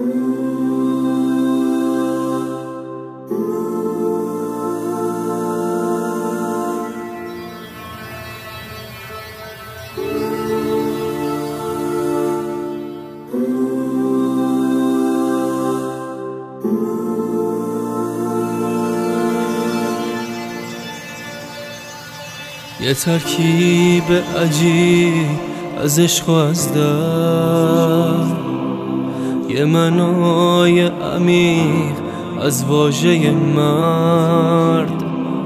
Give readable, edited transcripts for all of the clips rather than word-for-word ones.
یه ترکیب عجیب از عشق و از درد، یه معنای عمیق از واژه مرد.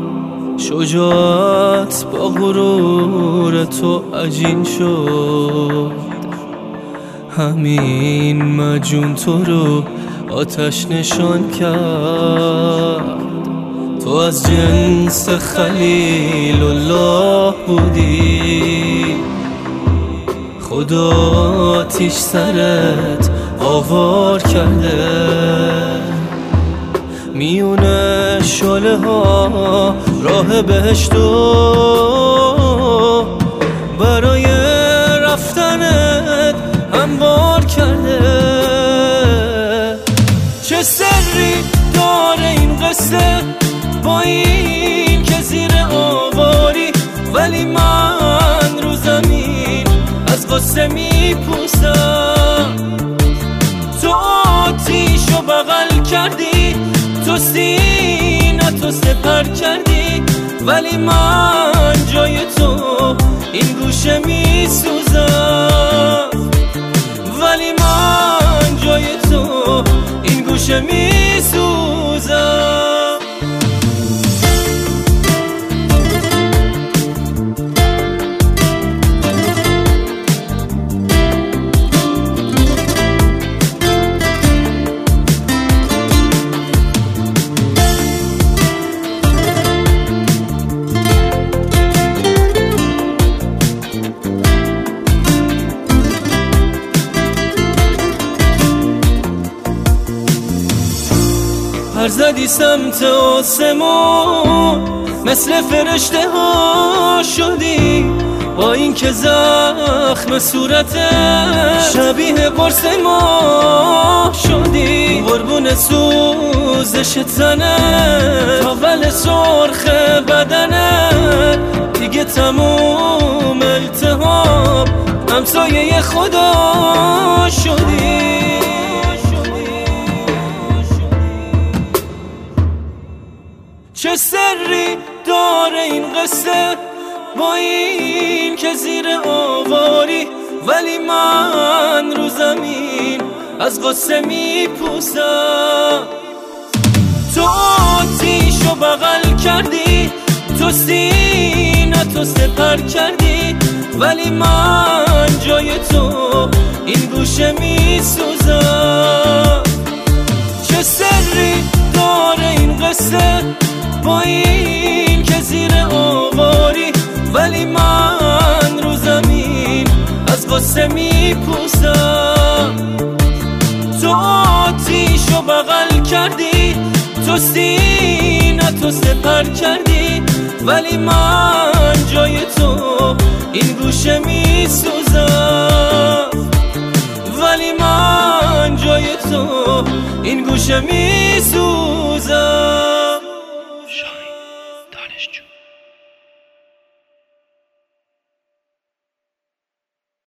شجاعت با غرور تو عجین شد، همین مجون تو رو آتش نشان کرد. تو از جنس خلیل الله بودی، خدا آتیش سرت آوار کرده. میونه شعله ها راه بهشتو برای رفتنت هموار کرده. چه سری داره این قصه با این که زیر آواری، ولی من رو زمین از قصه میپوسم. تو آتیشو بغل کردی، تو سینه‌تو سپر کردی، ولی من جای تو این گوشه میسوزم. ولی من جای تو این گوشه میسوزم. پر زدی سمت آسمون، مثل فرشته ها شدی، با این که زخم صورتت شبیه قرص ما شدی. قربون سوزش تنت، تاول سرخ بدنت، دیگه تموم التهاب همسایه خدا شدی. چه سری داره این قصه با این که زیر آواری، ولی من رو زمین از قصه میپوسم. تو آتیشو بغل کردی، تو سینه‌تو سپر کردی، ولی من جای تو این گوشه میسوزم. چه سری داره این قصه با این که زیر آواری، ولی من رو زمین از قصه میپوسم. تو آتیشو بغل کردی، تو سینه‌تو سپر کردی، ولی من جای تو این گوشه میسوزم. ولی من جای تو این گوشه میسوزم.